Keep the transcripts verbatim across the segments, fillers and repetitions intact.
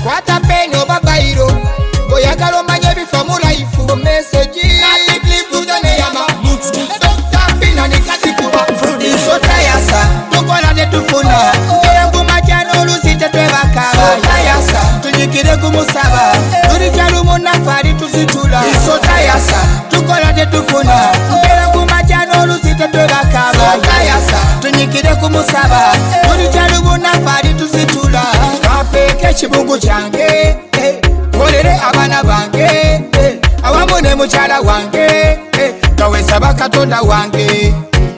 kwata peni oba bayiro oyagala omanye bifa mu life mu message nati clip zone yama Doctor Pina ni katikuba sota yasa tukola ne tufuna nguma jano oluzi tetwebakaba sota yasa tunyikire kumusaba tuli kyalumu nafari tuzitula sota yasa tukola ne tufuna nguma jano oluzi tetwebakaba sota yasa tunyikire kumusaba tuli kyalumu nafari tuzitula kapeke kibugu kyange kolere abana bange awamu ne mukyala wange kawesaba katonda wange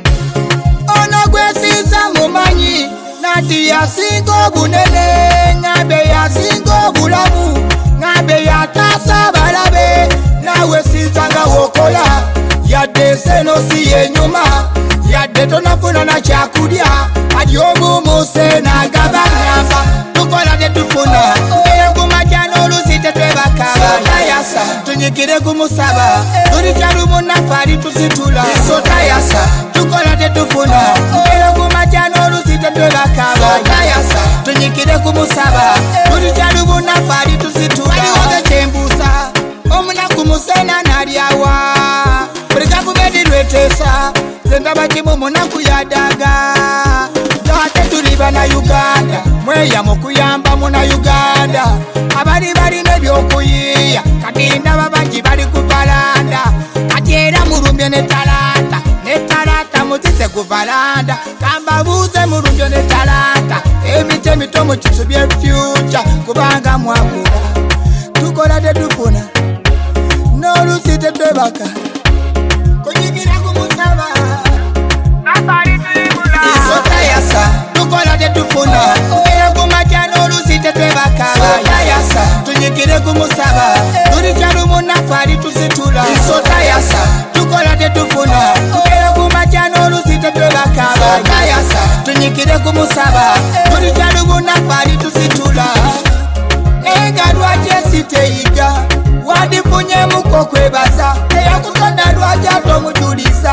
ono gwesiza mumanyi nati yasinga obunene ngambe yasinga obulamu ngambe yataasa balabe nawe sinzanga wokola yadde seno si yenyuma yadde tonafuna na kyakulya adi omumuse nagaba ngamba tukola tetufuna enguma jano oluzi tetwebakaba tayasa tunyikire kumusaba tuli kyalumu nafari tuzitula sotayasa tukola tetufuna enguma jano oluzi tetwebakaba tayasa tunyikire kumusaba tuli kyalumu nafari tuzitula aliwoge kyembusa omunaku musena nalyawa bulika kubedi lwetesa zendaba kimu munaku yadaga ate tuli bana Uganda mweya mukuyamba muna Uganda abali bali nebyokuyiya kati ndaba bangi bali kubalanda kati era mulumye ne talanta ne talanta mutise kubalanda kamba buze mulumye ne talanta emite mito mu kisu bye future kubanga mwakula tukola tetufuna n'olusi tetwebaka kunyigira kumusaba nafari tulimula isotayasa tukola tetufuna enguma jano olusi tetwebakaba yayasa tunyikire kumusaba tuli kyalumu nafari tuzitula isotayasa tukola tetufuna enguma jano olusi tetwebakaba yayasa tunyikire kumusaba tuli kyalumu nafari tuzitula nenga lwaki siteyiga wadifunye muko kwebaza eyakutonda lwaki atomujuliza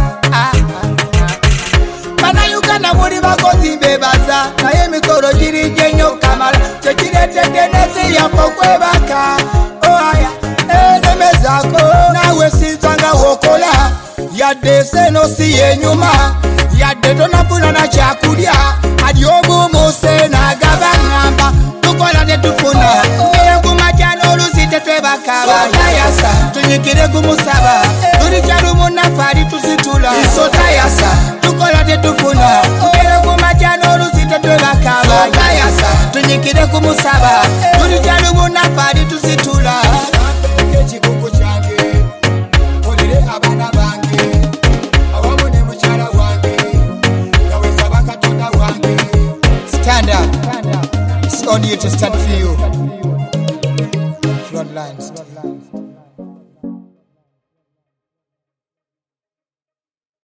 Uganda muri bakozi bebaza naye mikoro giri genyo kamala tekiretedde nesi yako kwebaka oaya edemezako nawe sinzanga wokola yadde seno si yenyuma yadde tonafuna na kyakulya adi omumuse nagaba ngamba tukola tetufuna enguma jano oluzi tetwebakaba tayasa tunyikire kumusaba tuli kyalumu nafari tuzitula isotayasa tukola tetufuna enguma jano oluzi tetwebakaba tayasa tunyikire kumusaba tuli kyalumu nafari tuzitula ekikuku kyange kolere abana bange awamu ne mukyala wange kawesaba katonda wange stand up. It's on you to stand for you. Front lines.